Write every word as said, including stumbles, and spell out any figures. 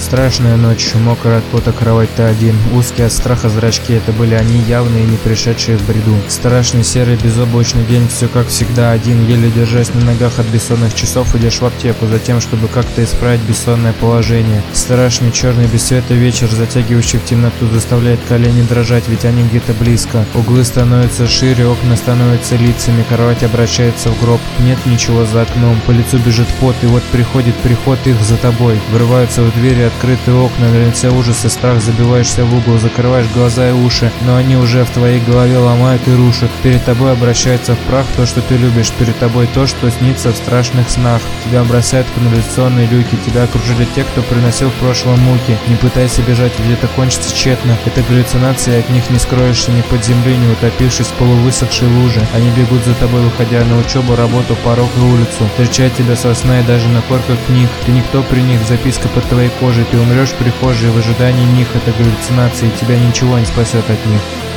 Страшная ночь, мокрый от пота кровать ты один, узкие от страха зрачки, это были они, явные, не пришедшие в бреду. Страшный серый безоблачный день, все как всегда один, еле держась на ногах от бессонных часов, идешь в аптеку, затем, чтобы как-то исправить бессонное положение. Страшный черный без света вечер, затягивающий в темноту, заставляет колени дрожать, ведь они где-то близко. Углы становятся шире, окна становятся лицами, кровать обращается в гроб, нет ничего за окном, по лицу бежит пот, и вот приходит приход их за тобой. Врываются в двери открытые окна, на лице ужас и страх, забиваешься в угол, закрываешь глаза и уши, но они уже в твоей голове ломают и рушат. Перед тобой обращается в прах то, что ты любишь, перед тобой то, что снится в страшных снах. Тебя бросают в канализационные люки, тебя окружили те, кто приносил в прошлом муки. Не пытайся бежать, ведь это кончится тщетно. Это галлюцинации, от них не скроешься ни под землей, не утопившись в полувысохшей луже. Они бегут за тобой, выходя на учебу, работу, порог и улицу. Встречают тебя со сна и даже на корках книг. Ты никто при них, записка под твоей кожей. Ты умрешь в прихожей в ожидании них. Это галлюцинации, тебя ничего не спасет от них.